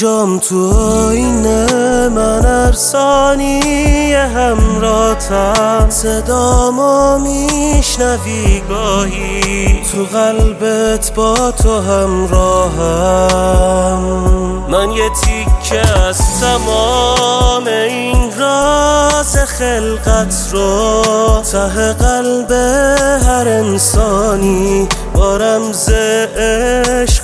اینجام تو آینه من ارسانی همراتم، صدامو میشنوی گاهی تو قلبت با تو همراهم. من یه تیکه از تمام این راز خلقت رو ته قلب هر انسانی با رمز عشق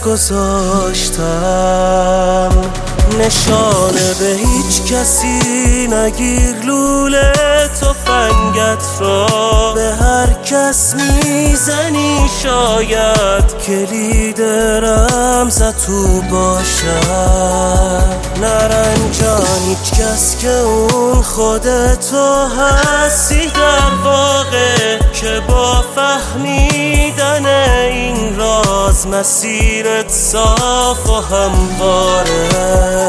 گذاشتم. نشانه به هیچ کسی نگیر لوله تفنگت رو، به هر کس میزنی شاید کلید رمزت تو باشد. نرنجان هیچ کس که اون خودتو هستی در واقع، که با فهمیدن این راز مسیرت صاف و همواره.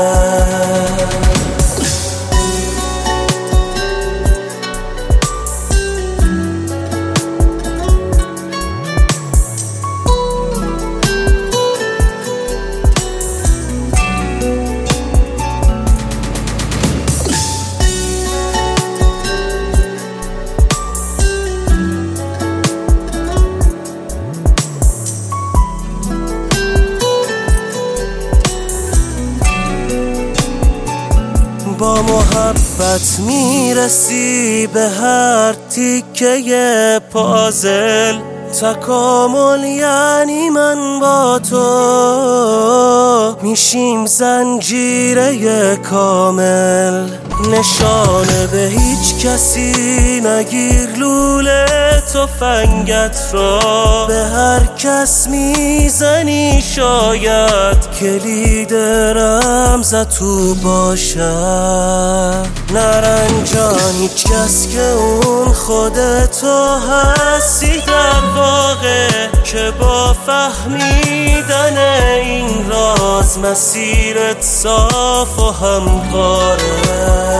با محبت میرسی به هر تیکه پازل، تکامل یعنی من با تو میشیم زنجیره کامل. نشانه به هیچ کسی نگیر لوله تفنگت رو، به هر کس میزنی شاید کلید رمزت تو باشد. نرنجان هیچ کس که اون خودتو هستی در واقع، که با فهمیدن این راز مسیرت صاف و همواره.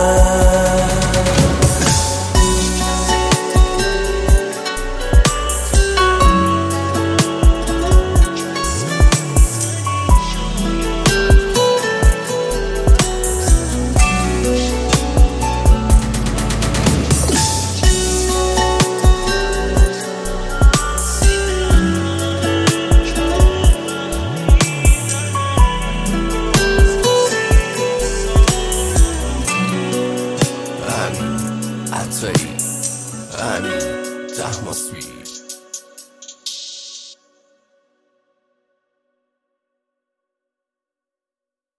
That must be